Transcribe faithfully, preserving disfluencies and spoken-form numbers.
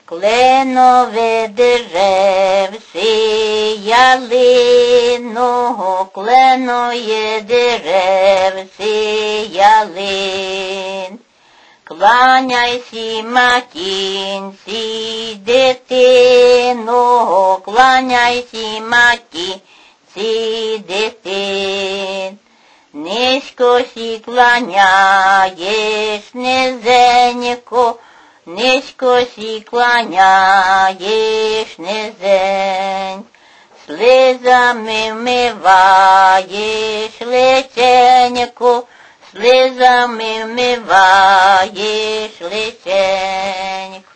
Кленове деревце, ялиного, кленоє деревце, ялин. Кланяйся матінці, дитино, кланяйся матінці, дитин. Низько сі кланяєш, низенько, низько сі кланяєш, низень. Слизами вмиваєш личенько, слизами вмиваєш личенько.